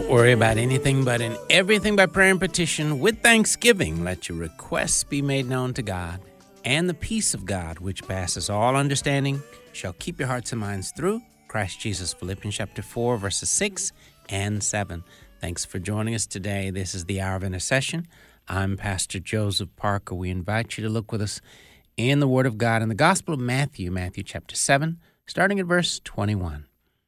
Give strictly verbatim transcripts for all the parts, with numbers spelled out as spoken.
worry about anything but in everything by prayer and petition with thanksgiving. Let your requests be made known to God, and the peace of God, which passes all understanding, shall keep your hearts and minds through Christ Jesus. Philippians chapter four, verses six and seven. Thanks for joining us today. This is the Hour of Intercession. I'm Pastor Joseph Parker. We invite you to look with us in the Word of God in the Gospel of Matthew, Matthew chapter seven, starting at verse twenty-one.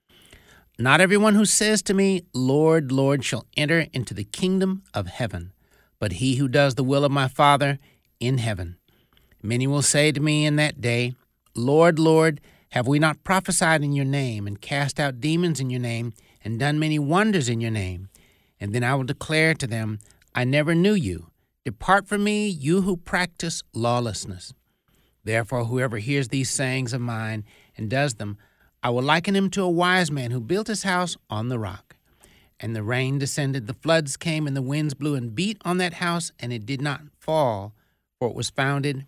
Not everyone who says to me, Lord, Lord, shall enter into the kingdom of heaven, but he who does the will of my Father in heaven. Many will say to me in that day, Lord, Lord, have we not prophesied in your name, and cast out demons in your name, and done many wonders in your name? And then I will declare to them, I never knew you. Depart from me, you who practice lawlessness. Therefore, whoever hears these sayings of mine and does them, I will liken him to a wise man who built his house on the rock. And the rain descended, the floods came, and the winds blew and beat on that house, and it did not fall, for it was founded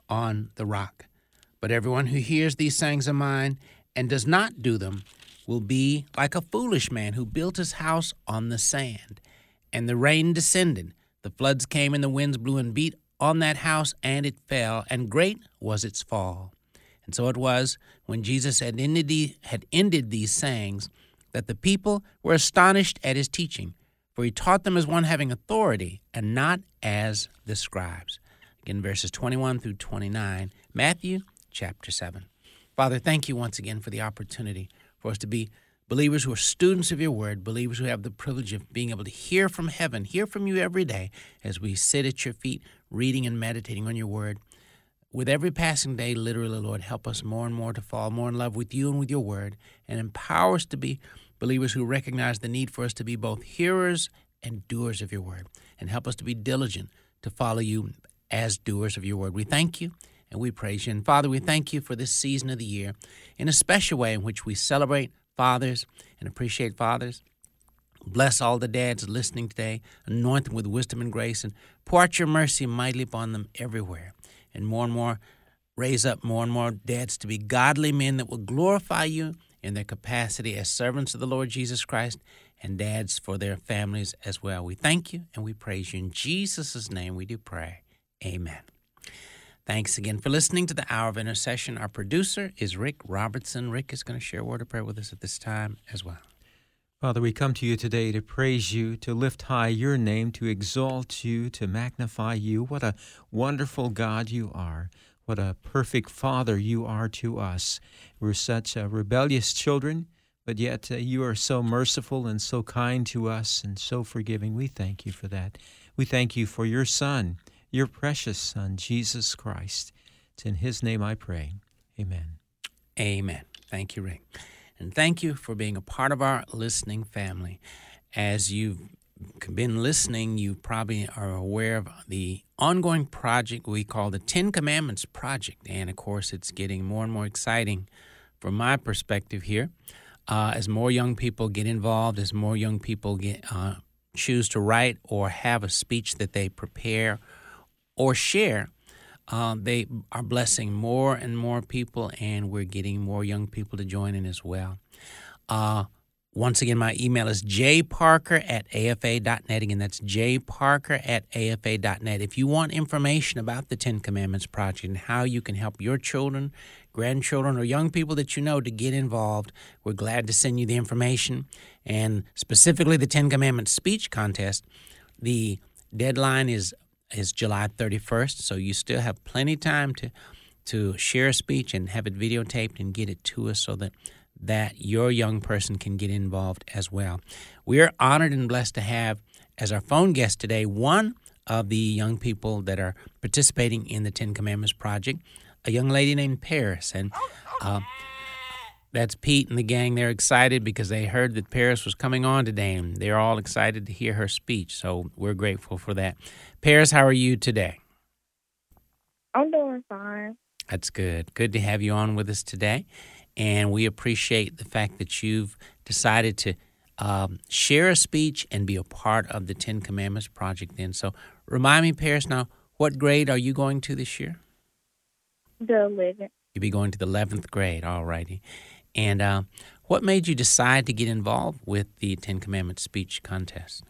on the rock. But everyone who hears these sayings of mine and does not do them will be like a foolish man who built his house on the sand. And the rain descended, the floods came, and the winds blew and beat on that house, and it fell, and great was its fall. And so it was, when Jesus had ended, the, had ended these sayings, that the people were astonished at his teaching, for he taught them as one having authority, and not as the scribes. Again, verses twenty-one through twenty-nine, Matthew chapter seven. Father, thank you once again for the opportunity for us to be believers who are students of your word, believers who have the privilege of being able to hear from heaven, hear from you every day as we sit at your feet, reading and meditating on your word. With every passing day, literally, Lord, help us more and more to fall more in love with you and with your word, and empower us to be believers who recognize the need for us to be both hearers and doers of your word, and help us to be diligent to follow you as doers of your word. We thank you and we praise you. And Father, we thank you for this season of the year in a special way in which we celebrate fathers and appreciate fathers. Bless all the dads listening today, anoint them with wisdom and grace, and pour out your mercy mightily upon them everywhere. And more and more, raise up more and more dads to be godly men that will glorify you in their capacity as servants of the Lord Jesus Christ, and dads for their families as well. We thank you and we praise you. In Jesus' name we do pray. Amen. Thanks again for listening to the Hour of Intercession. Our producer is Rick Robertson. Rick is going to share a word of prayer with us at this time as well. Father, we come to you today to praise you, to lift high your name, to exalt you, to magnify you. What a wonderful God you are. What a perfect Father you are to us. We're such uh, rebellious children, but yet uh, you are so merciful and so kind to us and so forgiving. We thank you for that. We thank you for your Son, your precious Son, Jesus Christ. It's in his name I pray. Amen. Amen. Thank you, Rick. And thank you for being a part of our listening family. As you've been listening, you probably are aware of the ongoing project we call the Ten Commandments Project. And, of course, it's getting more and more exciting from my perspective here. Uh, as more young people get involved, as more young people get uh, choose to write or have a speech that they prepare or share, Uh, they are blessing more and more people, and we're getting more young people to join in as well. Uh, once again, my email is jparker at afa dot net. Again, that's jparker at afa dot net. If you want information about the Ten Commandments Project and how you can help your children, grandchildren, or young people that you know to get involved, we're glad to send you the information. And specifically the Ten Commandments Speech Contest, the deadline is is July thirty-first, so you still have plenty of time to to share a speech and have it videotaped and get it to us so that, that your young person can get involved as well. We are honored and blessed to have as our phone guest today one of the young people that are participating in the Ten Commandments Project, a young lady named Paris. And uh, that's Pete and the gang. They're excited because they heard that Paris was coming on today, and they're all excited to hear her speech, so we're grateful for that. Paris, how are you today? I'm doing fine. That's good. Good to have you on with us today, and we appreciate the fact that you've decided to um, share a speech and be a part of the Ten Commandments Project then. So remind me, Paris, now, what grade are you going to this year? The eleventh. You'll be going to the eleventh grade, all righty. And uh, What made you decide to get involved with the Ten Commandments speech contest?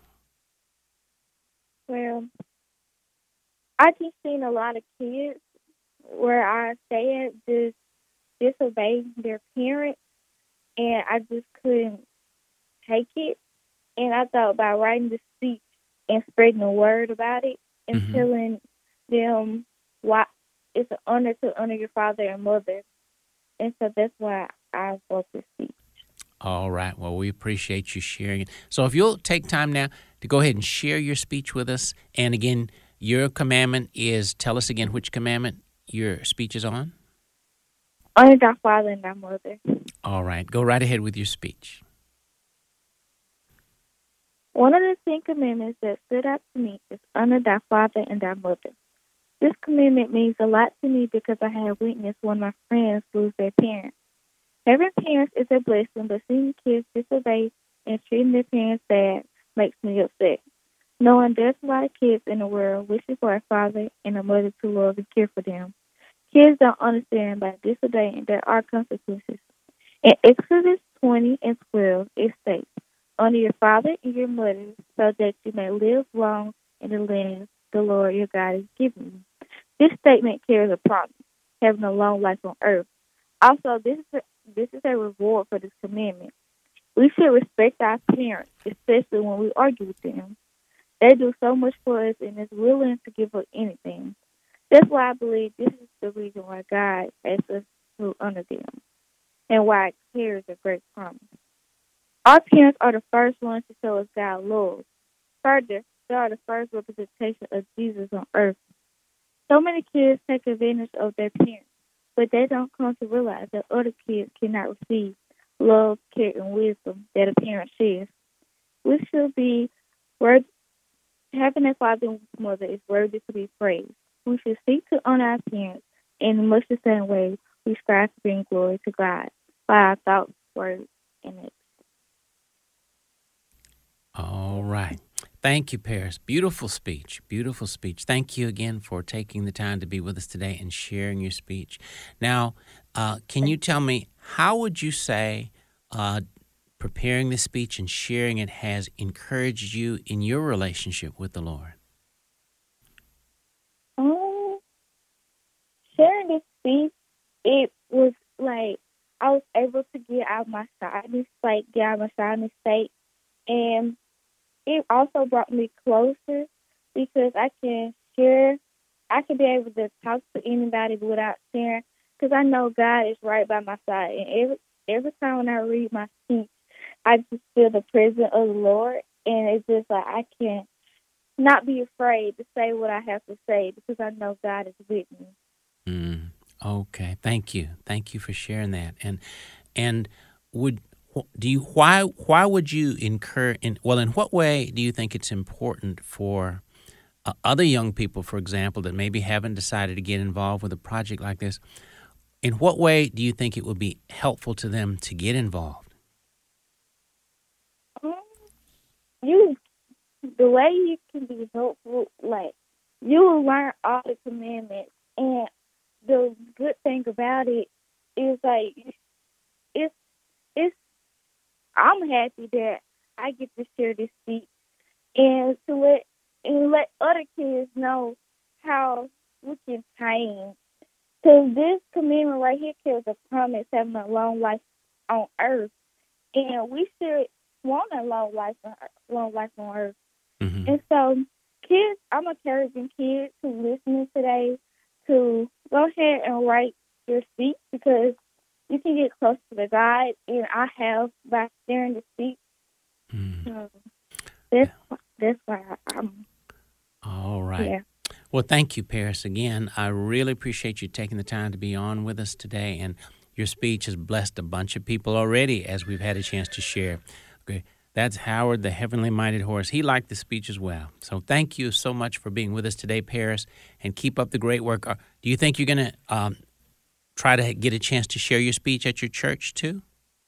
Well, I just seen a lot of kids where I stay at just disobey their parents, and I just couldn't take it. And I thought about writing the speech and spreading the word about it and Mhm. telling them why it's an honor to honor your father and mother. And so that's why I wrote this speech. All right. Well, we appreciate you sharing it. So if you'll take time now to go ahead and share your speech with us. And again, your commandment is, tell us again which commandment your speech is on. Honor thy father and thy mother. All right. Go right ahead with your speech. One of the Ten Commandments that stood out to me is honor thy father and thy mother. This commandment means a lot to me because I have witnessed one of my friends lose their parents. Having parents is a blessing, but seeing kids disobey and treating their parents bad makes me upset. Knowing there's a lot of kids in the world wishing for a father and a mother to love and care for them. Kids don't understand by disobeying there are consequences. In Exodus twenty and twelve, it states, honor your father and your mother so that you may live long in the land the Lord your God is giving you. This statement carries a promise, having a long life on earth. Also, this is a, this is a reward for this commandment. We should respect our parents, especially when we argue with them. They do so much for us and is willing to give up anything. That's why I believe this is the reason why God asks us to honor them and why it carries a great promise. Our parents are the first ones to show us God's love. Further, they are the first representation of Jesus on earth. So many kids take advantage of their parents, but they don't come to realize that other kids cannot receive love, care, and wisdom that a parent shares. We should be worthy. Having a father and mother is worthy to be praised. We should seek to honor our parents in much the same way we strive to bring glory to God by our thoughts, words, and actions. All right. Thank you, Paris. Beautiful speech. Beautiful speech. Thank you again for taking the time to be with us today and sharing your speech. Now, uh, can you tell me, how would you say uh, preparing this speech and sharing it has encouraged you in your relationship with the Lord? Um, sharing this speech, it was like I was able to get out my shyness, like get out my shyness state, and it also brought me closer because I can share, I can be able to talk to anybody without sharing because I know God is right by my side. And every every time when I read my speech, I just feel the presence of the Lord, and it's just like I can not be afraid to say what I have to say because I know God is with me. Mm, okay. Thank you. Thank you for sharing that. And and would do you why why would you incur in well in what way do you think it's important for uh, other young people, for example, that maybe haven't decided to get involved with a project like this? In what way do you think it would be helpful to them to get involved? Um, you, the way you can be helpful, like you will learn all the commandments, and the good thing about it is like it's it's. I'm happy that I get to share this speech and to let and let other kids know how we can change. Because this commandment right here carries a promise having a long life on earth, and we should want a long life on long life on earth. Mm-hmm. And so, kids, I'm encouraging kids who listening today to go ahead and write your speech because you can get close to the God, and I have by sharing the speech. Mm. So that's that's why I'm. All right. Yeah. Well, thank you, Paris. Again, I really appreciate you taking the time to be on with us today, and your speech has blessed a bunch of people already as we've had a chance to share. Okay. That's Howard, the Heavenly Minded Horse. He liked the speech as well. So thank you so much for being with us today, Paris, and keep up the great work. Uh, Do you think you're going to um, try to get a chance to share your speech at your church too?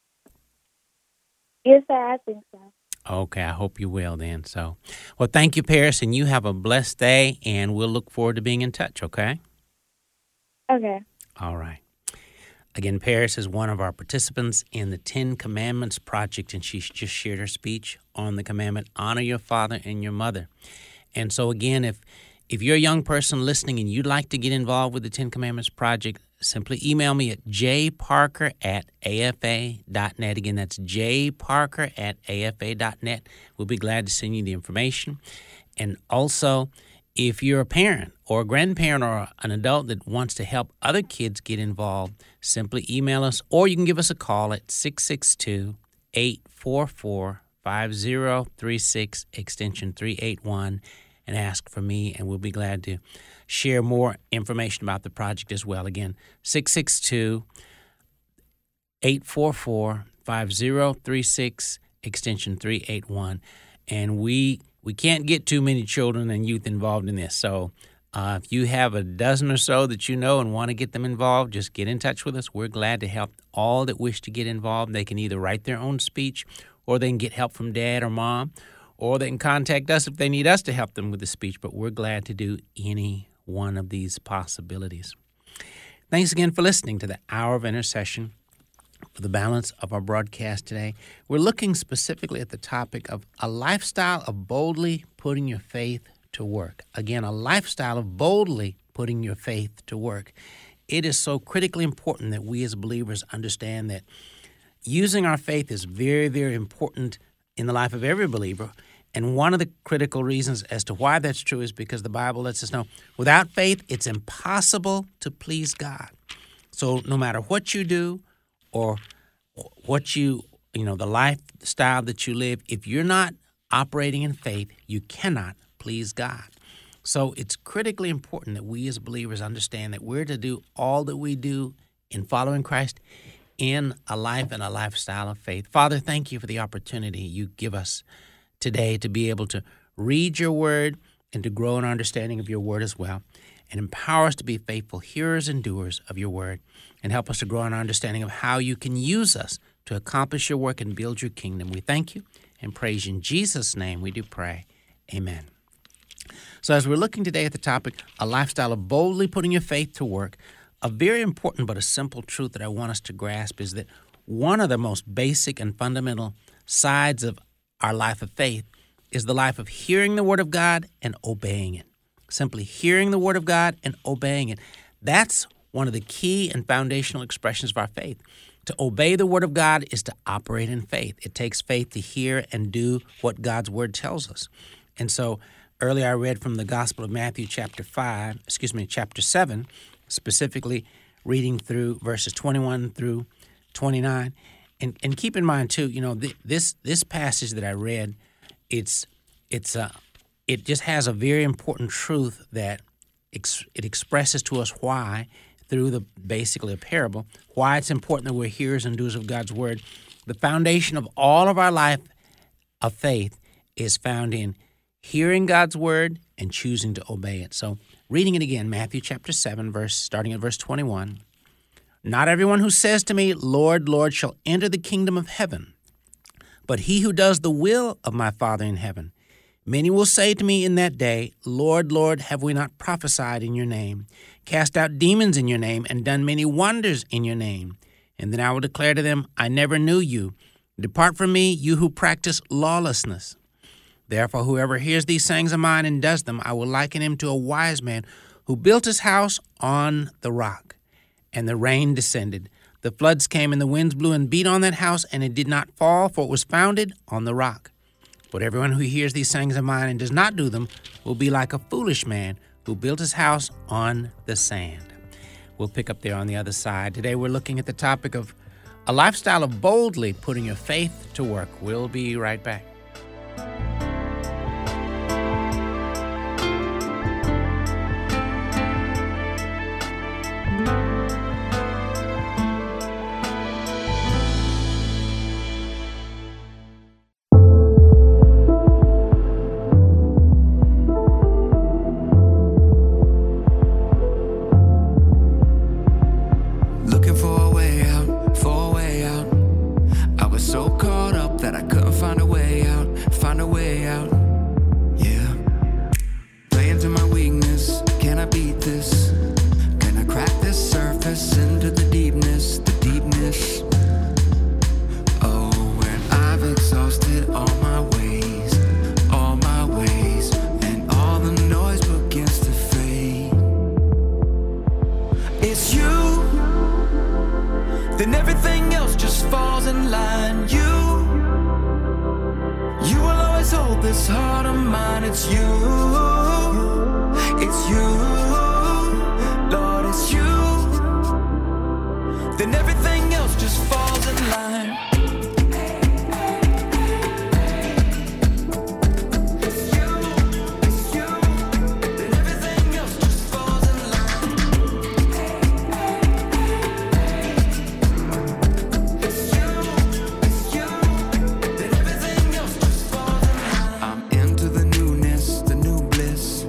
Yes, sir, I think so. Okay, I hope you will then. So, well, thank you, Paris, and you have a blessed day, and we'll look forward to being in touch, okay? Okay. All right. Again, Paris is one of our participants in the Ten Commandments Project, and she just shared her speech on the commandment, honor your father and your mother. And so again, if if you're a young person listening and you'd like to get involved with the Ten Commandments Project, simply email me at jparker at afa dot net. Again, that's jparker at afa dot net. We'll be glad to send you the information. And also, if you're a parent or a grandparent or an adult that wants to help other kids get involved, simply email us, or you can give us a call at six six two, eight four four, five zero three six, extension three eight one, and ask for me, and we'll be glad to share more information about the project as well. Again, six six two, eight four four, five zero three six, extension three eight one. And we we can't get too many children and youth involved in this. So uh, if you have a dozen or so that you know and want to get them involved, just get in touch with us. We're glad to help all that wish to get involved. They can either write their own speech, or they can get help from dad or mom, or they can contact us if they need us to help them with the speech. But we're glad to do any one of these possibilities. Thanks again for listening to the Hour of Intercession. For the balance of our broadcast today, we're looking specifically at the topic of a lifestyle of boldly putting your faith to work. Again, a lifestyle of boldly putting your faith to work. It is so critically important that we as believers understand that using our faith is very, very important in the life of every believer. And one of the critical reasons as to why that's true is because the Bible lets us know without faith, it's impossible to please God. So no matter what you do, or what you, you know, the lifestyle that you live, if you're not operating in faith, you cannot please God. So it's critically important that we as believers understand that we're to do all that we do in following Christ in a life and a lifestyle of faith. Father, thank you for the opportunity you give us today to be able to read your word and to grow in our understanding of your word as well, and empower us to be faithful hearers and doers of your word, and help us to grow in our understanding of how you can use us to accomplish your work and build your kingdom. We thank you and praise you. In Jesus' name we do pray. Amen. So as we're looking today at the topic, a lifestyle of boldly putting your faith to work, a very important but a simple truth that I want us to grasp is that one of the most basic and fundamental sides of our life of faith is the life of hearing the word of God and obeying it. Simply hearing the word of God and obeying it. That's one of the key and foundational expressions of our faith. To obey the word of God is to operate in faith. It takes faith to hear and do what God's word tells us. And so earlier I read from the Gospel of Matthew chapter five, excuse me, chapter seven, specifically reading through verses twenty-one through twenty-nine. And and keep in mind too, you know, th- this this passage that I read, it's it's uh, it just has a very important truth that ex- it expresses to us why, through the basically a parable, why it's important that we're hearers and doers of God's word. The foundation of all of our life of faith is found in hearing God's word and choosing to obey it. So reading it again, Matthew chapter seven, verse starting at verse twenty-one. Not everyone who says to me, Lord, Lord, shall enter the kingdom of heaven, but he who does the will of my Father in heaven. Many will say to me in that day, Lord, Lord, have we not prophesied in your name, cast out demons in your name, and done many wonders in your name? And then I will declare to them, I never knew you. Depart from me, you who practice lawlessness. Therefore, whoever hears these sayings of mine and does them, I will liken him to a wise man who built his house on the rock. And the rain descended, the floods came, and the winds blew and beat on that house, and it did not fall, for it was founded on the rock. But everyone who hears these sayings of mine and does not do them will be like a foolish man who built his house on the sand. We'll pick up there on the other side. Today we're looking at the topic of a lifestyle of boldly putting your faith to work. We'll be right back. Into the deepness. exhausted all my ways, all my ways, and all the noise begins to fade. It's you, then everything else just falls in line. You, you will always hold this heart of mine. It's you, it's you, Lord, it's you. Then everything else just falls in line. It's you, it's you. Then everything else just falls in line. It's you, it's you. Then everything else just falls in line. I'm into the newness, the new bliss.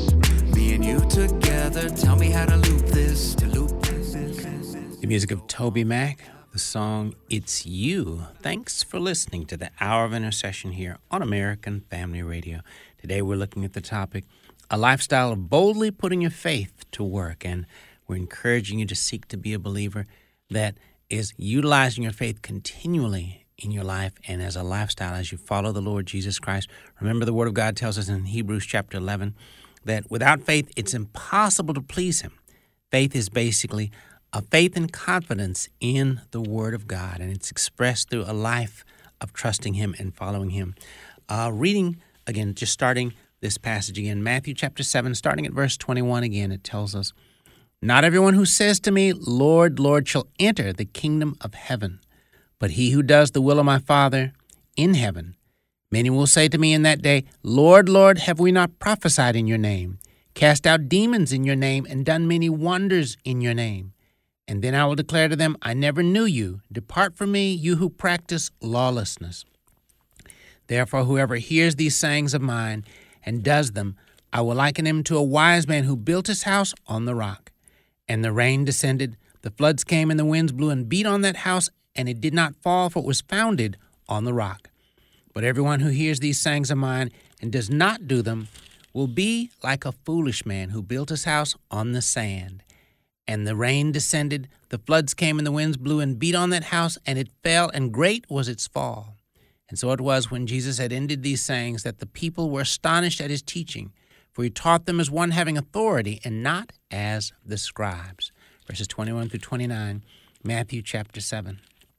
Me and you together, tell me how to loop this, to loop this. The music of Toby Mac, the song It's You. Thanks for listening to the Hour of Intercession here on American Family Radio. Today we're looking at the topic, a lifestyle of boldly putting your faith to work. And we're encouraging you to seek to be a believer that is utilizing your faith continually in your life and as a lifestyle as you follow the Lord Jesus Christ. Remember, the Word of God tells us in Hebrews chapter eleven that without faith, it's impossible to please Him. Faith is basically a faith and confidence in the Word of God, and it's expressed through a life of trusting Him and following Him. Uh, reading, again, just starting this passage again, Matthew chapter seven, starting at verse twenty-one again, it tells us, "Not everyone who says to me, 'Lord, Lord,' shall enter the kingdom of heaven, but he who does the will of my Father in heaven. Many will say to me in that day, 'Lord, Lord, have we not prophesied in your name, cast out demons in your name, and done many wonders in your name?' And then I will declare to them, 'I never knew you. Depart from me, you who practice lawlessness.' Therefore, whoever hears these sayings of mine and does them, I will liken him to a wise man who built his house on the rock. And the rain descended, the floods came, and the winds blew and beat on that house, and it did not fall, for it was founded on the rock. But everyone who hears these sayings of mine and does not do them will be like a foolish man who built his house on the sand. And the rain descended, the floods came, and the winds blew and beat on that house, and it fell, and great was its fall. And so it was when Jesus had ended these sayings that the people were astonished at his teaching, for he taught them as one having authority and not as the scribes." Verses twenty-one through twenty-nine, Matthew chapter seven.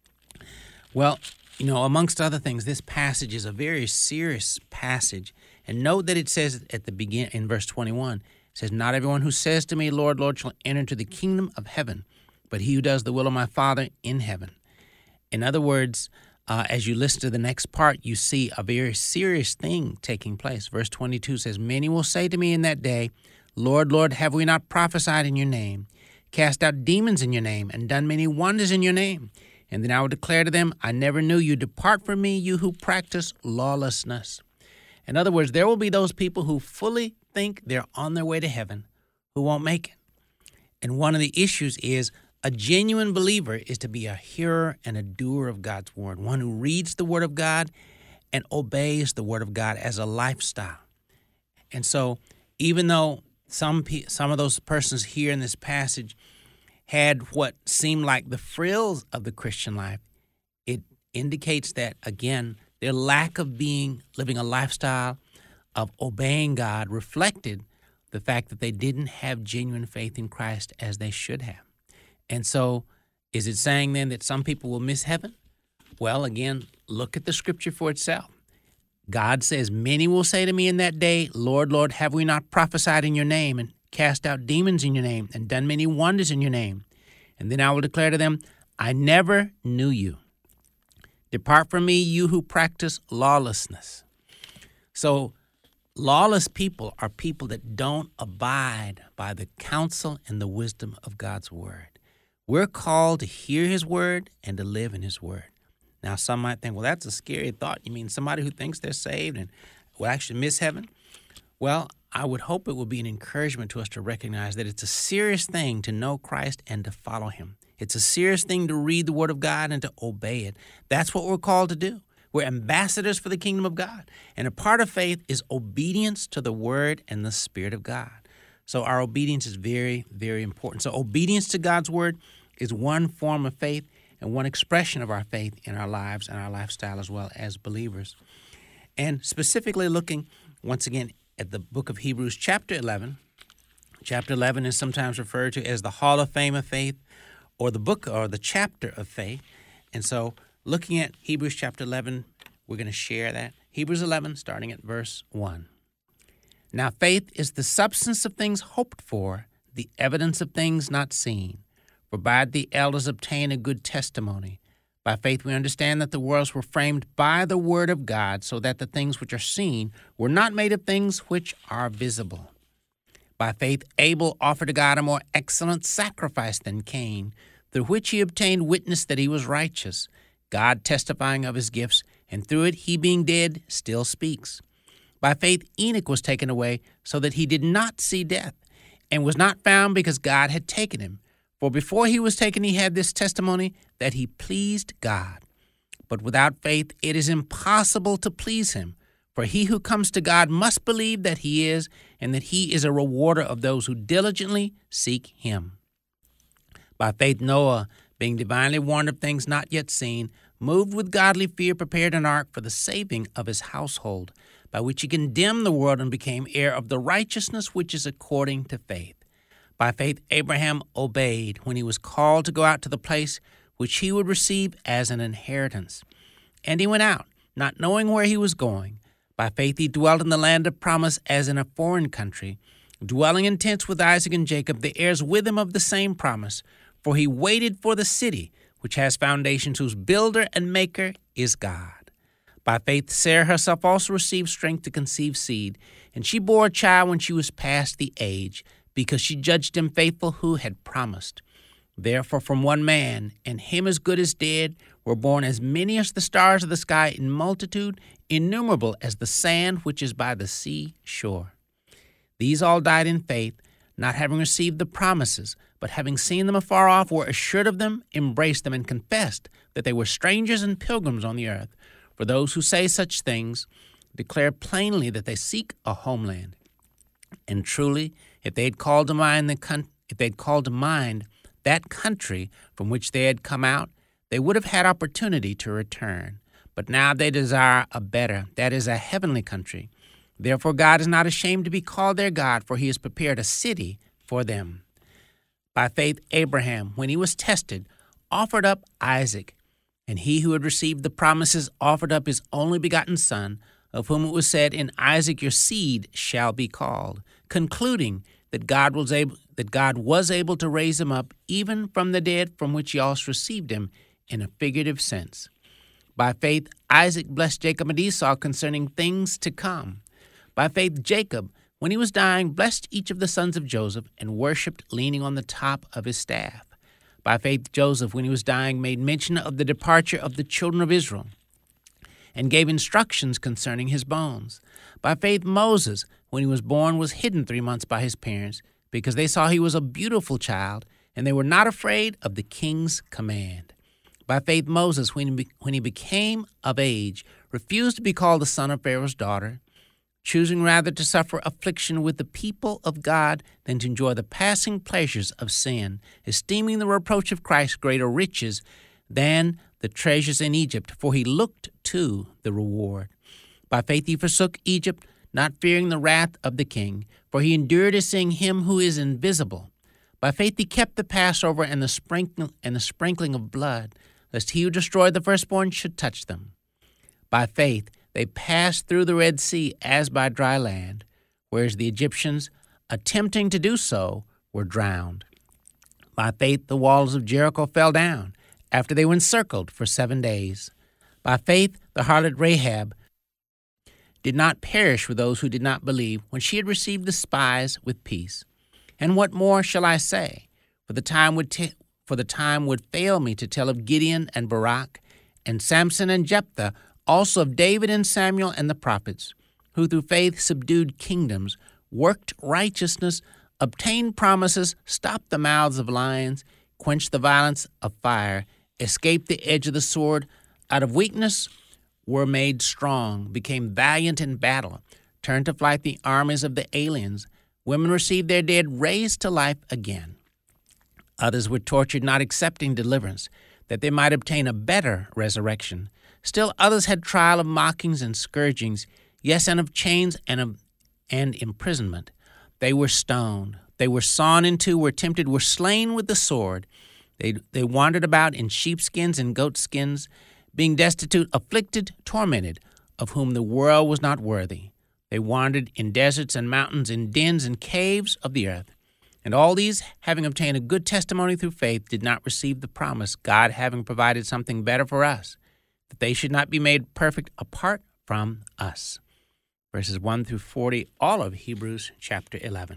Well, you know, amongst other things, this passage is a very serious passage. And note that it says at the begin in verse twenty-one, it says, "Not everyone who says to me, 'Lord, Lord,' shall enter into the kingdom of heaven, but he who does the will of my Father in heaven." In other words, uh, as you listen to the next part, you see a very serious thing taking place. Verse twenty-two says, "Many will say to me in that day, 'Lord, Lord, have we not prophesied in your name, cast out demons in your name, and done many wonders in your name?' And then I will declare to them, 'I never knew you. Depart from me, you who practice lawlessness.'" In other words, there will be those people who fully think they're on their way to heaven who won't make it. And one of the issues is a genuine believer is to be a hearer and a doer of God's word, one who reads the word of God and obeys the word of God as a lifestyle. And so even though some pe- some of those persons here in this passage had what seemed like the frills of the Christian life, it indicates that, again, their lack of being, living a lifestyle of obeying God reflected the fact that they didn't have genuine faith in Christ as they should have. And so is it saying then that some people will miss heaven? Well, again, look at the scripture for itself. God says, "Many will say to me in that day, 'Lord, Lord, have we not prophesied in your name, and cast out demons in your name, and done many wonders in your name?' And then I will declare to them, 'I never knew you. Depart from me, you who practice lawlessness.'" So lawless people are people that don't abide by the counsel and the wisdom of God's word. We're called to hear his word and to live in his word. Now, some might think, well, that's a scary thought. You mean somebody who thinks they're saved and will actually miss heaven? Well, I would hope it will be an encouragement to us to recognize that it's a serious thing to know Christ and to follow him. It's a serious thing to read the word of God and to obey it. That's what we're called to do. We're ambassadors for the kingdom of God. And a part of faith is obedience to the word and the Spirit of God. So our obedience is very, very important. So obedience to God's word is one form of faith. and one expression of our faith in our lives and our lifestyle as well as believers. And specifically looking, once again, at the book of Hebrews chapter eleven. Chapter eleven is sometimes referred to as the Hall of Fame of Faith, or the book or the chapter of faith. And so looking at Hebrews chapter eleven, we're going to share that. Hebrews eleven, starting at verse one. Now faith is the substance of things hoped for, the evidence of things not seen. For by it the elders obtained a good testimony. By faith we understand that the worlds were framed by the word of God, so that the things which are seen were not made of things which are visible. By faith Abel offered to God a more excellent sacrifice than Cain, through which he obtained witness that he was righteous, God testifying of his gifts, and through it he being dead still speaks. By faith Enoch was taken away, so that he did not see death, and was not found because God had taken him. For before he was taken he had this testimony, that he pleased God. But without faith it is impossible to please him. For he who comes to God must believe that he is, and that he is a rewarder of those who diligently seek him. By faith Noah, being divinely warned of things not yet seen, moved with godly fear, prepared an ark for the saving of his household, by which he condemned the world and became heir of the righteousness which is according to faith. By faith Abraham obeyed when he was called to go out to the place which he would receive as an inheritance. And he went out, not knowing where he was going. By faith he dwelt in the land of promise as in a foreign country, dwelling in tents with Isaac and Jacob, the heirs with him of the same promise. For he waited for the city which has foundations, whose builder and maker is God. By faith Sarah herself also received strength to conceive seed, and she bore a child when she was past the age, because she judged him faithful who had promised. Therefore from one man, and him as good as dead, were born as many as the stars of the sky in multitude, innumerable as the sand which is by the sea shore. These all died in faith, not having received the promises, but having seen them afar off, were assured of them, embraced them, and confessed that they were strangers and pilgrims on the earth. For those who say such things declare plainly that they seek a homeland. And truly, if they had called to mind the con- if they had called to mind that country from which they had come out, they would have had opportunity to return. But now they desire a better, that is, a heavenly country. Therefore God is not ashamed to be called their God, for he has prepared a city for them. By faith Abraham, when he was tested, offered up Isaac, and he who had received the promises offered up his only begotten son, of whom it was said, in Isaac your seed shall be called, concluding that God was able that God was able to raise him up even from the dead, from which he also received him in a figurative sense. By faith Isaac blessed Jacob and Esau concerning things to come. By faith Jacob, when he was dying, blessed each of the sons of Joseph, and worshipped leaning on the top of his staff. By faith Joseph, when he was dying, made mention of the departure of the children of Israel, and gave instructions concerning his bones. By faith Moses, when he was born, was hidden three months by his parents, because they saw he was a beautiful child, and they were not afraid of the king's command. By faith Moses, when he, be- when he became of age, refused to be called the son of Pharaoh's daughter, choosing rather to suffer affliction with the people of God than to enjoy the passing pleasures of sin, esteeming the reproach of Christ greater riches than the treasures in Egypt, for he looked to the reward. By faith he forsook Egypt, not fearing the wrath of the king, for he endured as seeing him who is invisible. By faith he kept the Passover and the sprinkling and the sprinkling of blood, lest he who destroyed the firstborn should touch them. By faith they passed through the Red Sea as by dry land, whereas the Egyptians, attempting to do so, were drowned. By faith the walls of Jericho fell down, after they were encircled for seven days. By faith the harlot Rahab did not perish with those who did not believe, when she had received the spies with peace. And what more shall I say? For the time would t- for the time would fail me to tell of Gideon and Barak, and Samson and Jephthah, also of David and Samuel and the prophets, who through faith subdued kingdoms, worked righteousness, obtained promises, stopped the mouths of lions, quenched the violence of fire, escaped the edge of the sword, out of weakness were made strong, became valiant in battle, turned to flight the armies of the aliens. Women received their dead raised to life again. Others were tortured, not accepting deliverance. that they might obtain a better resurrection. Still others had trial of mockings and scourgings, yes, and of chains and of and imprisonment. They were stoned. They were sawn in two, were tempted, were slain with the sword. They they wandered about in sheepskins and goatskins, being destitute, afflicted, tormented, of whom the world was not worthy. They wandered in deserts and mountains, in dens and caves of the earth. And all these, having obtained a good testimony through faith, did not receive the promise, God having provided something better for us, that they should not be made perfect apart from us. Verses one through forty, all of Hebrews chapter eleven.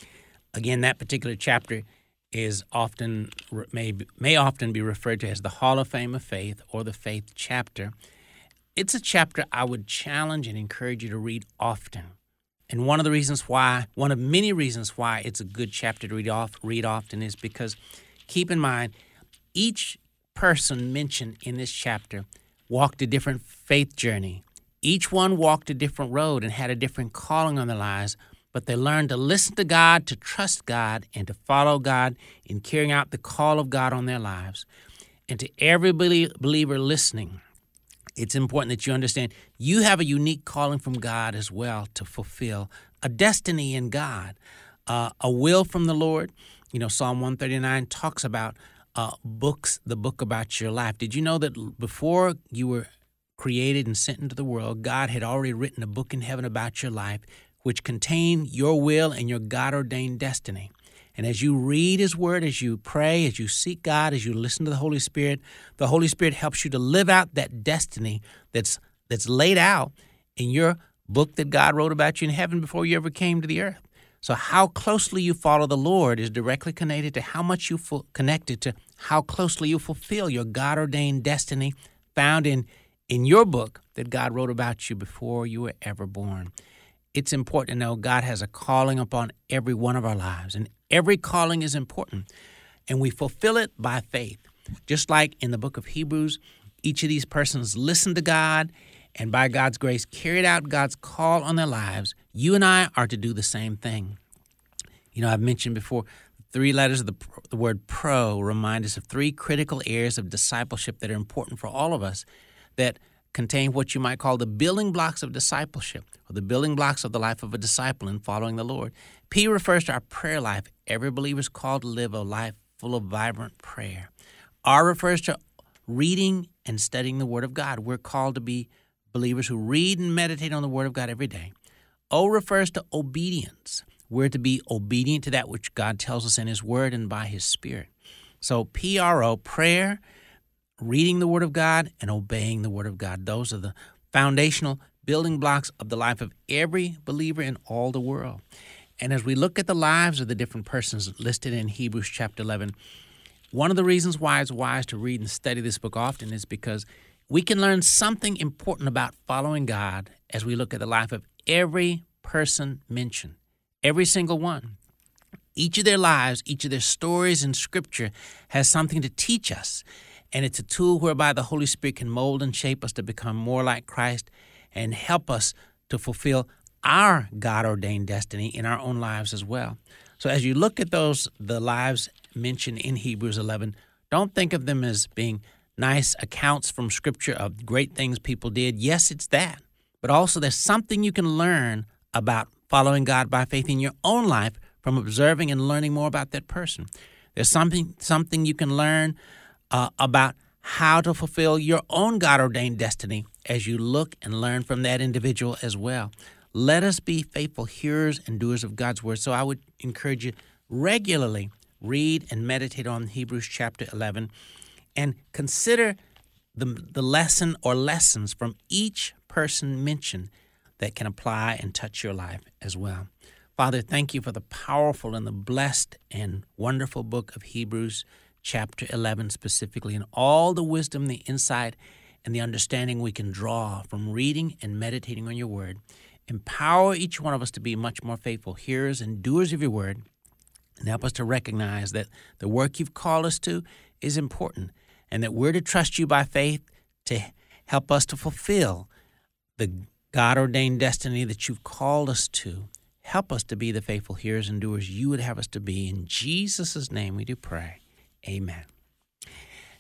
Again, that particular chapter is often may, may often be referred to as the Hall of Fame of Faith or the Faith chapter. It's a chapter I would challenge and encourage you to read often. And one of the reasons why, one of many reasons why it's a good chapter to read off, read often is because, keep in mind, each person mentioned in this chapter walked a different faith journey. Each one walked a different road and had a different calling on their lives, but they learned to listen to God, to trust God, and to follow God in carrying out the call of God on their lives. And to every believer listening, it's important that you understand you have a unique calling from God as well to fulfill, a destiny in God, uh, a will from the Lord. You know, Psalm one thirty-nine talks about uh, books, the book about your life. Did you know that before you were created and sent into the world, God had already written a book in heaven about your life, which contained your will and your God-ordained destiny? And as you read His Word, as you pray, as you seek God, as you listen to the Holy Spirit, the Holy Spirit helps you to live out that destiny that's that's laid out in your book that God wrote about you in heaven before you ever came to the earth. So how closely you follow the Lord is directly connected to how much you feel connected to how closely you fulfill your God-ordained destiny found in, in your book that God wrote about you before you were ever born. It's important to know God has a calling upon every one of our lives, and every calling is important, and we fulfill it by faith. Just like in the book of Hebrews, each of these persons listened to God, and by God's grace carried out God's call on their lives. You and I are to do the same thing. You know, I've mentioned before, three letters of the, the word pro remind us of three critical areas of discipleship that are important for all of us, that contain what you might call the building blocks of discipleship, or the building blocks of the life of a disciple in following the Lord. P refers to our prayer life. Every believer is called to live a life full of vibrant prayer. R refers to reading and studying the Word of God. We're called to be believers who read and meditate on the Word of God every day. O refers to obedience. We're to be obedient to that which God tells us in His Word and by His Spirit. So P R O, prayer, reading the Word of God, and obeying the Word of God. Those are the foundational building blocks of the life of every believer in all the world. And as we look at the lives of the different persons listed in Hebrews chapter eleven, one of the reasons why it's wise to read and study this book often is because we can learn something important about following God as we look at the life of every person mentioned, every single one. Each of their lives, each of their stories in Scripture has something to teach us. And it's a tool whereby the Holy Spirit can mold and shape us to become more like Christ and help us to fulfill our God-ordained destiny in our own lives as well. So as you look at those, the lives mentioned in Hebrews eleven, don't think of them as being nice accounts from Scripture of great things people did. Yes, it's that. But also there's something you can learn about following God by faith in your own life from observing and learning more about that person. There's something something you can learn Uh, about how to fulfill your own God-ordained destiny as you look and learn from that individual as well. Let us be faithful hearers and doers of God's Word. So I would encourage you regularly read and meditate on Hebrews chapter eleven and consider the, the lesson or lessons from each person mentioned that can apply and touch your life as well. Father, thank you for the powerful and the blessed and wonderful book of Hebrews chapter eleven specifically, and all the wisdom, the insight, and the understanding we can draw from reading and meditating on your word. Empower each one of us to be much more faithful hearers and doers of your word, and help us to recognize that the work you've called us to is important, and that we're to trust you by faith to help us to fulfill the God-ordained destiny that you've called us to. Help us to be the faithful hearers and doers you would have us to be. In Jesus' name we do pray. Amen.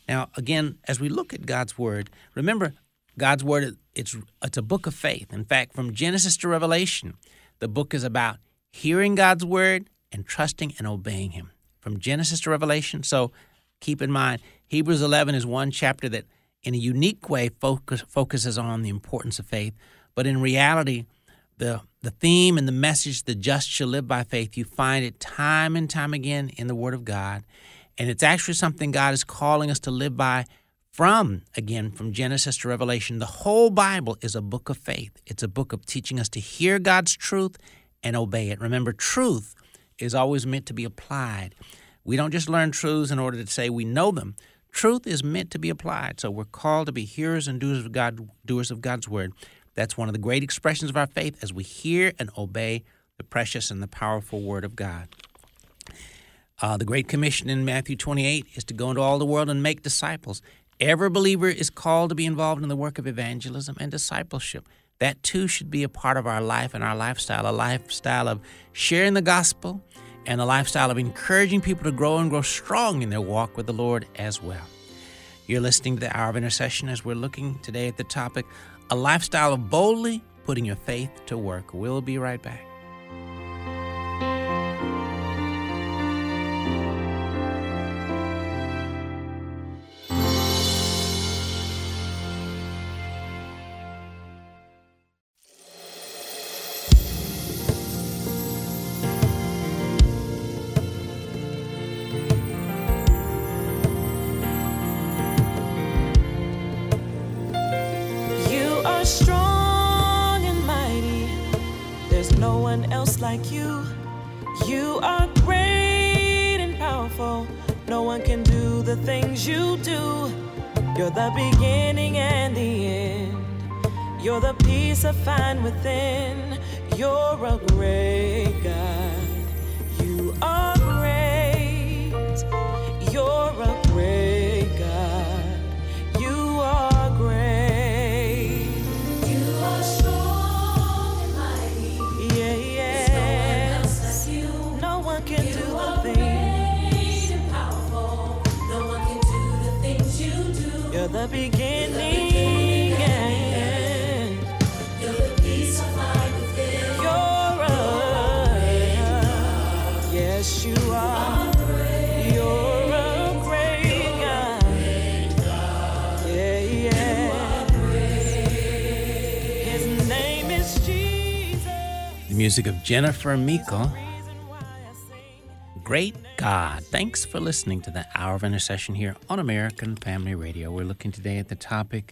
Now, again, as we look at God's Word, remember, God's Word, it's it's a book of faith. In fact, from Genesis to Revelation, the book is about hearing God's Word and trusting and obeying Him. From Genesis to Revelation, so keep in mind, Hebrews eleven is one chapter that in a unique way focus, focuses on the importance of faith, but in reality, the the theme and the message, the just shall live by faith, you find it time and time again in the Word of God, and it's actually something God is calling us to live by from, again, from Genesis to Revelation. The whole Bible is a book of faith. It's a book of teaching us to hear God's truth and obey it. Remember, truth is always meant to be applied. We don't just learn truths in order to say we know them. Truth is meant to be applied. So we're called to be hearers and doers of God, doers of God's Word. That's one of the great expressions of our faith as we hear and obey the precious and the powerful Word of God. Uh, the Great Commission in Matthew twenty-eight is to go into all the world and make disciples. Every believer is called to be involved in the work of evangelism and discipleship. That, too, should be a part of our life and our lifestyle, a lifestyle of sharing the gospel and a lifestyle of encouraging people to grow and grow strong in their walk with the Lord as well. You're listening to the Hour of Intercession as we're looking today at the topic, a lifestyle of boldly putting your faith to work. We'll be right back. Strong and mighty, there's no one else like you. You are great and powerful, no one can do the things you do. You're the beginning and the end, you're the peace I find within. You're a great God, you are great. You're a great God, you are great. You're the beginning and end. You're the peace I find within. You're a, yes, you are. You're a great God. Yeah, yeah. His name is Jesus. The music of Jennifer Meikle. Great God. Thanks for listening to the Hour of Intercession here on American Family Radio. We're looking today at the topic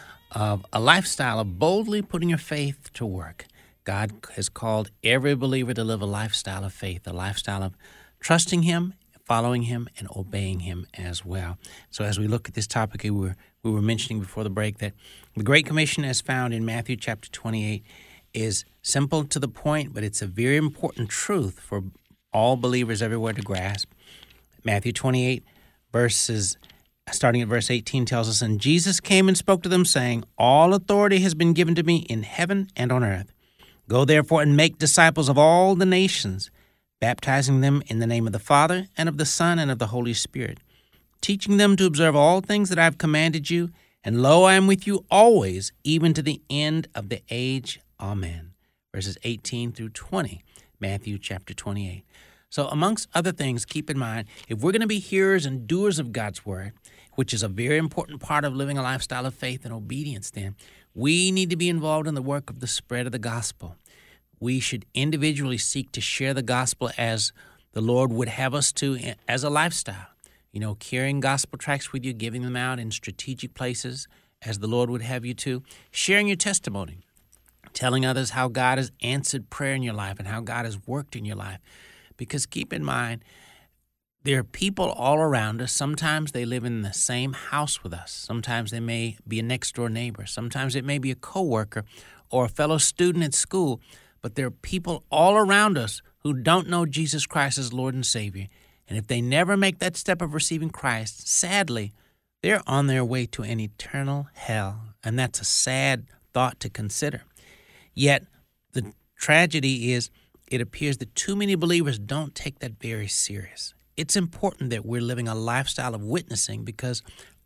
of a lifestyle of boldly putting your faith to work. God has called every believer to live a lifestyle of faith, a lifestyle of trusting Him, following Him, and obeying Him as well. So as we look at this topic, we were, we were mentioning before the break that the Great Commission as found in Matthew chapter twenty-eight is simple to the point, but it's a very important truth for all believers everywhere to grasp. Matthew twenty-eight, verses, starting at verse eighteen, tells us, "And Jesus came and spoke to them, saying, All authority has been given to me in heaven and on earth. Go therefore and make disciples of all the nations, baptizing them in the name of the Father, and of the Son, and of the Holy Spirit, teaching them to observe all things that I have commanded you. And lo, I am with you always, even to the end of the age. Amen." Verses eighteen through twenty, Matthew chapter twenty-eight. So amongst other things, keep in mind, if we're going to be hearers and doers of God's Word, which is a very important part of living a lifestyle of faith and obedience, then we need to be involved in the work of the spread of the gospel. We should individually seek to share the gospel as the Lord would have us to as a lifestyle. You know, carrying gospel tracts with you, giving them out in strategic places as the Lord would have you to, sharing your testimony, telling others how God has answered prayer in your life and how God has worked in your life. Because keep in mind, there are people all around us. Sometimes they live in the same house with us. Sometimes they may be a next-door neighbor. Sometimes it may be a coworker or a fellow student at school. But there are people all around us who don't know Jesus Christ as Lord and Savior. And if they never make that step of receiving Christ, sadly, they're on their way to an eternal hell. And that's a sad thought to consider. Yet, the tragedy is, it appears that too many believers don't take that very serious. It's important that we're living a lifestyle of witnessing because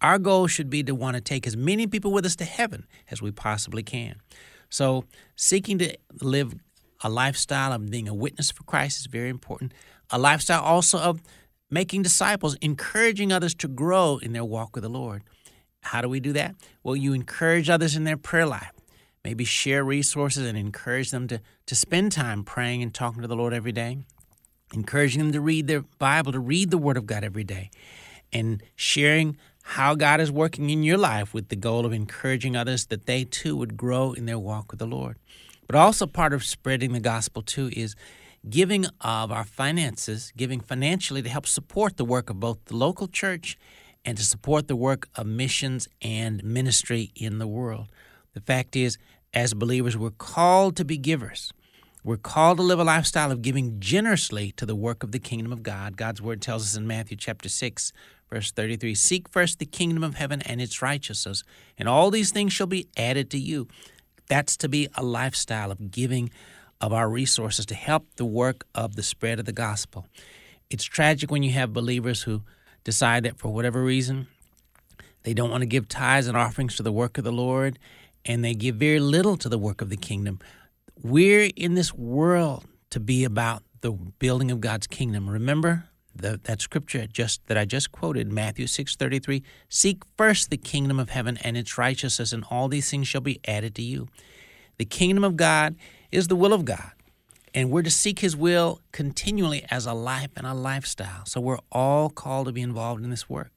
our goal should be to want to take as many people with us to heaven as we possibly can. So seeking to live a lifestyle of being a witness for Christ is very important. A lifestyle also of making disciples, encouraging others to grow in their walk with the Lord. How do we do that? Well, you encourage others in their prayer life. Maybe share resources and encourage them to, to spend time praying and talking to the Lord every day. Encouraging them to read their Bible, to read the Word of God every day. And sharing how God is working in your life with the goal of encouraging others that they too would grow in their walk with the Lord. But also part of spreading the gospel too is giving of our finances, giving financially to help support the work of both the local church and to support the work of missions and ministry in the world. The fact is, as believers, we're called to be givers. We're called to live a lifestyle of giving generously to the work of the kingdom of God. God's word tells us in Matthew chapter six, verse thirty-three, seek first the kingdom of heaven and its righteousness, and all these things shall be added to you. That's to be a lifestyle of giving of our resources to help the work of the spread of the gospel. It's tragic when you have believers who decide that for whatever reason, they don't want to give tithes and offerings to the work of the Lord, and they give very little to the work of the kingdom. We're in this world to be about the building of God's kingdom. Remember the, that scripture just that I just quoted, Matthew six thirty-three, seek first the kingdom of heaven and its righteousness, and all these things shall be added to you. The kingdom of God is the will of God, and we're to seek his will continually as a life and a lifestyle. So we're all called to be involved in this work.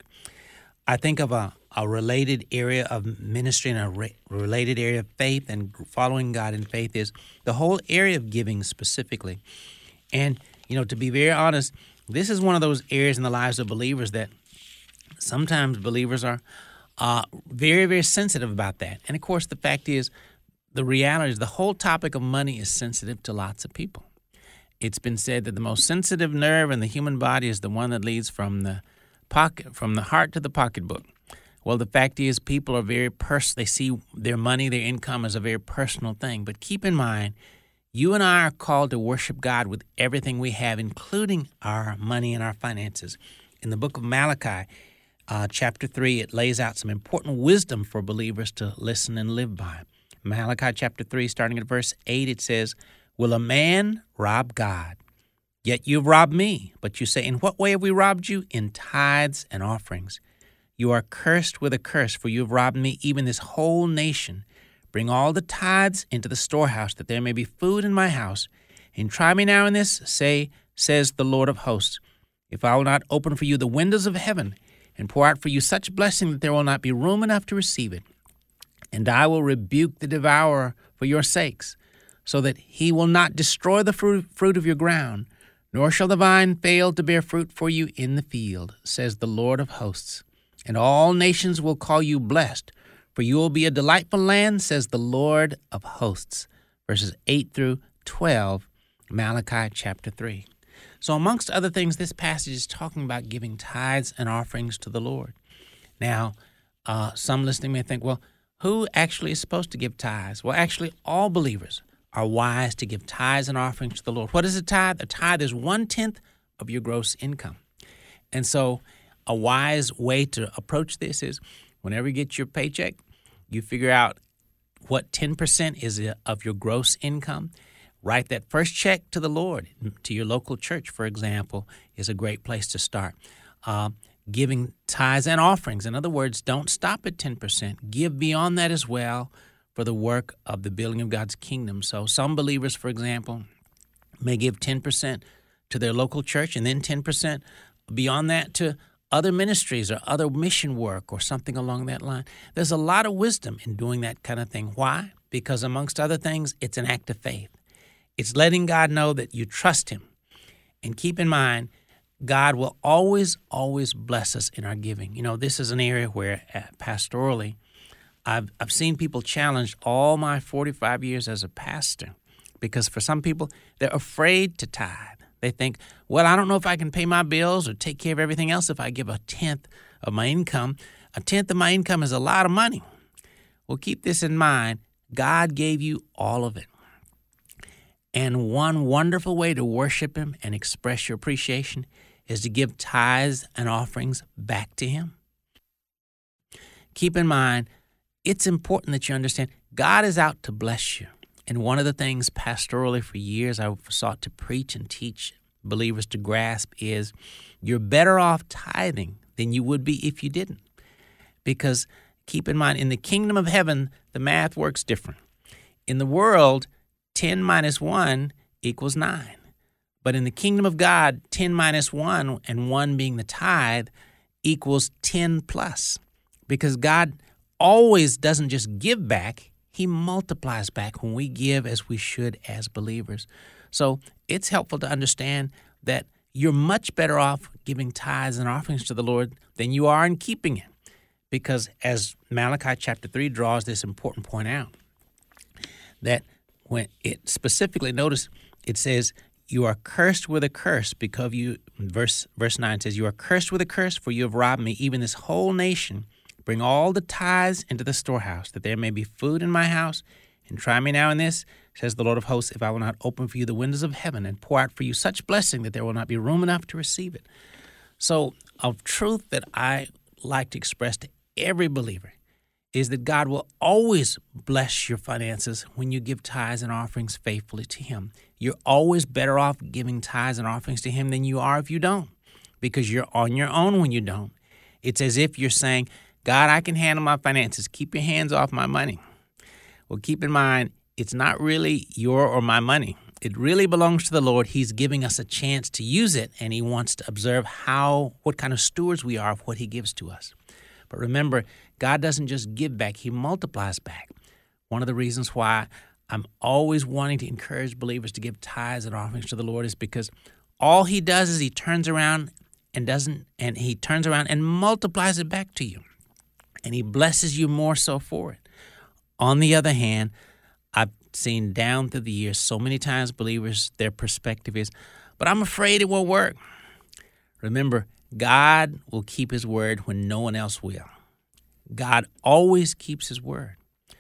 I think of a, a related area of ministry and a re- related area of faith and following God in faith is the whole area of giving specifically. And, you know, to be very honest, this is one of those areas in the lives of believers that sometimes believers are uh, very, very sensitive about that. And, of course, the fact is, the reality is the whole topic of money is sensitive to lots of people. It's been said that the most sensitive nerve in the human body is the one that leads from the pocket, from the heart to the pocketbook. Well, the fact is people are very pers- they see their money, their income as a very personal thing. But keep in mind, you and I are called to worship God with everything we have, including our money and our finances. In the book of Malachi, uh, chapter three, it lays out some important wisdom for believers to listen and live by. Malachi chapter three, starting at verse eight, it says, will a man rob God? Yet you have robbed me. But you say, in what way have we robbed you? In tithes and offerings. You are cursed with a curse, for you have robbed me, even this whole nation. Bring all the tithes into the storehouse, that there may be food in my house. And try me now in this, say, says the Lord of hosts, if I will not open for you the windows of heaven, and pour out for you such blessing that there will not be room enough to receive it. And I will rebuke the devourer for your sakes, so that he will not destroy the fruit, fruit of your ground, nor shall the vine fail to bear fruit for you in the field, says the Lord of hosts. And all nations will call you blessed, for you will be a delightful land, says the Lord of hosts. Verses eight through twelve, Malachi chapter three. So amongst other things, this passage is talking about giving tithes and offerings to the Lord. Now, uh, some listening may think, well, who actually is supposed to give tithes? Well, actually, all believers are wise to give tithes and offerings to the Lord. What is a tithe? A tithe is one-tenth of your gross income. And so a wise way to approach this is whenever you get your paycheck, you figure out what ten percent is of your gross income. Write that first check to the Lord, to your local church, for example, is a great place to start. Uh, giving tithes and offerings. In other words, don't stop at ten percent. Give beyond that as well for the work of the building of God's kingdom. So some believers, for example, may give ten percent to their local church and then ten percent beyond that to other ministries or other mission work or something along that line. There's a lot of wisdom in doing that kind of thing. Why? Because amongst other things, it's an act of faith. It's letting God know that you trust him. And keep in mind, God will always, always bless us in our giving. You know, this is an area where uh, pastorally, I've I've seen people challenged all my forty-five years as a pastor because for some people, they're afraid to tithe. They think, well, I don't know if I can pay my bills or take care of everything else if I give a tenth of my income. A tenth of my income is a lot of money. Well, keep this in mind. God gave you all of it. And one wonderful way to worship him and express your appreciation is to give tithes and offerings back to him. keep in mind, it's important that you understand God is out to bless you. And one of the things pastorally for years I've sought to preach and teach believers to grasp is you're better off tithing than you would be if you didn't. Because keep in mind, in the kingdom of heaven, the math works different. In the world, ten minus one equals nine. But in the kingdom of God, ten minus one, and one being the tithe, equals ten plus. Because God always doesn't just give back, he multiplies back when we give as we should as believers. So it's helpful to understand that you're much better off giving tithes and offerings to the Lord than you are in keeping it. Because as Malachi chapter three draws this important point out, that when it specifically, notice, it says, you are cursed with a curse because you, verse verse nine says, you are cursed with a curse, for you have robbed me, even this whole nation. Bring all the tithes into the storehouse, that there may be food in my house. And try me now in this, says the Lord of hosts, if I will not open for you the windows of heaven and pour out for you such blessing that there will not be room enough to receive it. So, a truth that I like to express to every believer is that God will always bless your finances when you give tithes and offerings faithfully to him. You're always better off giving tithes and offerings to him than you are if you don't, because you're on your own when you don't. It's as if you're saying, God, I can handle my finances. Keep your hands off my money. Well, keep in mind, it's not really your or my money. It really belongs to the Lord. He's giving us a chance to use it, and he wants to observe how, what kind of stewards we are of what he gives to us. But remember, God doesn't just give back, he multiplies back. One of the reasons why I'm always wanting to encourage believers to give tithes and offerings to the Lord is because all he does is he turns around and doesn't, and he turns around and multiplies it back to you. And he blesses you more so for it. On the other hand, I've seen down through the years so many times believers, their perspective is, but I'm afraid it won't work. Remember, God will keep his word when no one else will. God always keeps his word.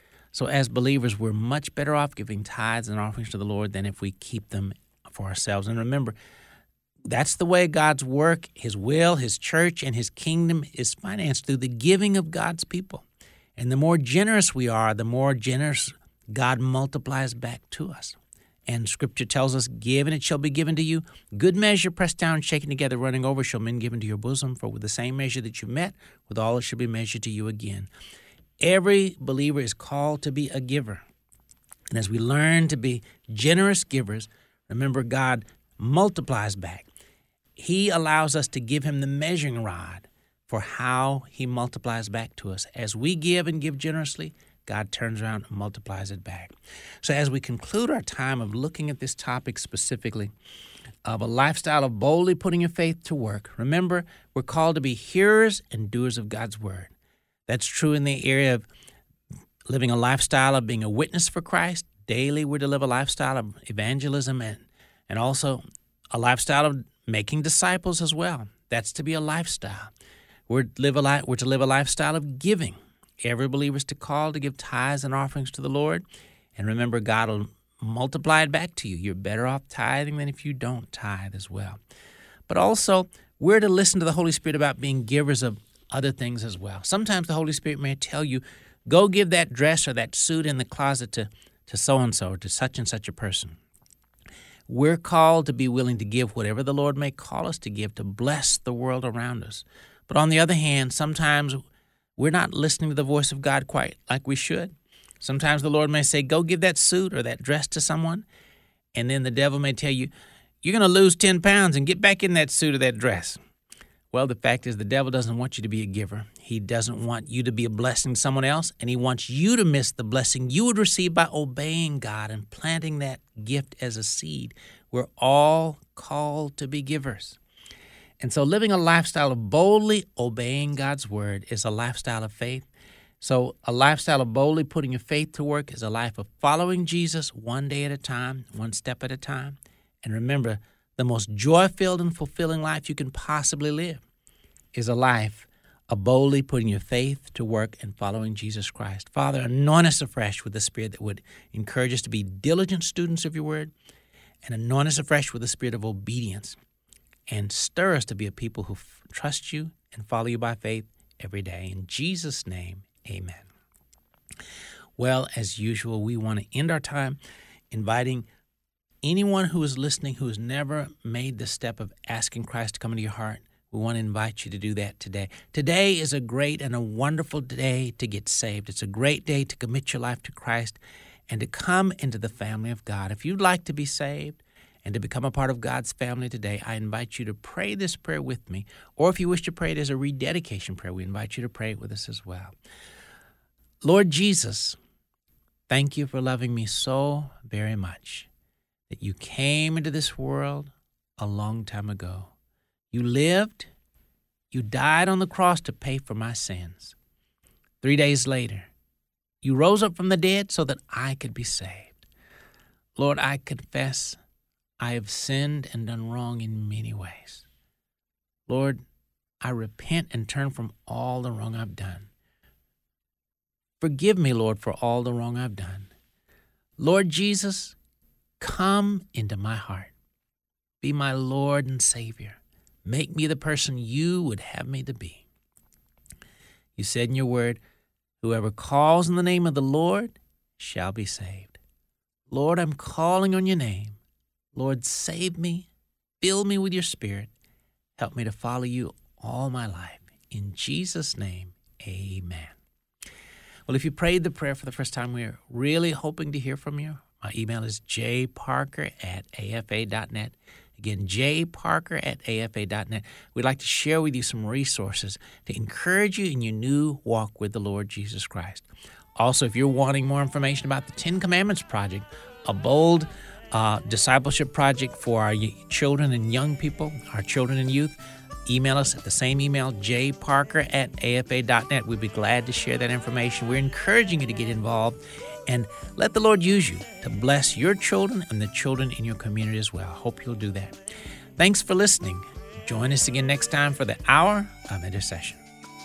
So as believers, we're much better off giving tithes and offerings to the Lord than if we keep them for ourselves. And remember, that's the way God's work, his will, his church, and his kingdom is financed, through the giving of God's people. And the more generous we are, the more generous God multiplies back to us. And Scripture tells us, give and it shall be given to you. Good measure, pressed down, shaken together, running over, shall men given to your bosom. For with the same measure that you met, with all it shall be measured to you again. Every believer is called to be a giver. And as we learn to be generous givers, remember, God multiplies back. He allows us to give him the measuring rod for how he multiplies back to us. As we give and give generously, God turns around and multiplies it back. So as we conclude our time of looking at this topic specifically, of a lifestyle of boldly putting your faith to work, remember, we're called to be hearers and doers of God's word. That's true in the area of living a lifestyle of being a witness for Christ. Daily, we're to live a lifestyle of evangelism and, and also a lifestyle of making disciples as well. That's to be a lifestyle. We're, live a li- we're to live a lifestyle of giving. Every believer is to call to give tithes and offerings to the Lord. And remember, God will multiply it back to you. You're better off tithing than if you don't tithe as well. But also, we're to listen to the Holy Spirit about being givers of other things as well. Sometimes the Holy Spirit may tell you, go give that dress or that suit in the closet to, to so-and-so or to such and such a person. We're called to be willing to give whatever the Lord may call us to give to bless the world around us. But on the other hand, sometimes we're not listening to the voice of God quite like we should. Sometimes the Lord may say, go give that suit or that dress to someone. And then the devil may tell you, you're going to lose ten pounds and get back in that suit or that dress. Well, the fact is the devil doesn't want you to be a giver. He doesn't want you to be a blessing to someone else, and he wants you to miss the blessing you would receive by obeying God and planting that gift as a seed. We're all called to be givers. And so living a lifestyle of boldly obeying God's word is a lifestyle of faith. So a lifestyle of boldly putting your faith to work is a life of following Jesus one day at a time, one step at a time. And remember, the most joy-filled and fulfilling life you can possibly live is a life of boldly putting your faith to work and following Jesus Christ. Father, anoint us afresh with the Spirit that would encourage us to be diligent students of your word, and anoint us afresh with the spirit of obedience, and stir us to be a people who f- trust you and follow you by faith every day. In Jesus' name, Amen. Well, as usual, we want to end our time inviting anyone who is listening who has never made the step of asking Christ to come into your heart. We want to invite you to do that today. Today is a great and a wonderful day to get saved. It's a great day to commit your life to Christ and to come into the family of God. If you'd like to be saved and to become a part of God's family today, I invite you to pray this prayer with me. Or if you wish to pray it as a rededication prayer, we invite you to pray it with us as well. Lord Jesus, thank you for loving me so very much that you came into this world a long time ago. You lived, you died on the cross to pay for my sins. Three days later, you rose up from the dead so that I could be saved. Lord, I confess I have sinned and done wrong in many ways. Lord, I repent and turn from all the wrong I've done. Forgive me, Lord, for all the wrong I've done. Lord Jesus, come into my heart. Be my Lord and Savior. Make me the person you would have me to be. You said in your word, whoever calls in the name of the Lord shall be saved. Lord, I'm calling on your name. Lord, save me. Fill me with your Spirit. Help me to follow you all my life. In Jesus' name, amen. Well, if you prayed the prayer for the first time, we're really hoping to hear from you. My email is j parker at a f a dot net. Again, j parker at a f a dot net. We'd like to share with you some resources to encourage you in your new walk with the Lord Jesus Christ. Also, if you're wanting more information about the Ten Commandments Project, a bold uh, discipleship project for our children and young people, our children and youth, email us at the same email, j parker at a f a dot net. We'd be glad to share that information. We're encouraging you to get involved and let the Lord use you to bless your children and the children in your community as well. Hope you'll do that. Thanks for listening. Join us again next time for the Hour of Intercession.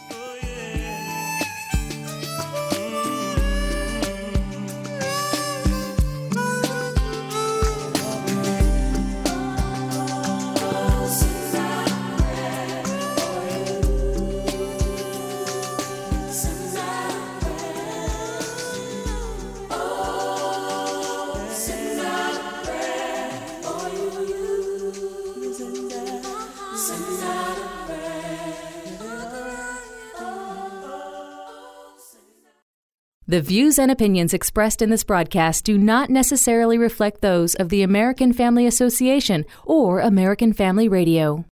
The views and opinions expressed in this broadcast do not necessarily reflect those of the American Family Association or American Family Radio.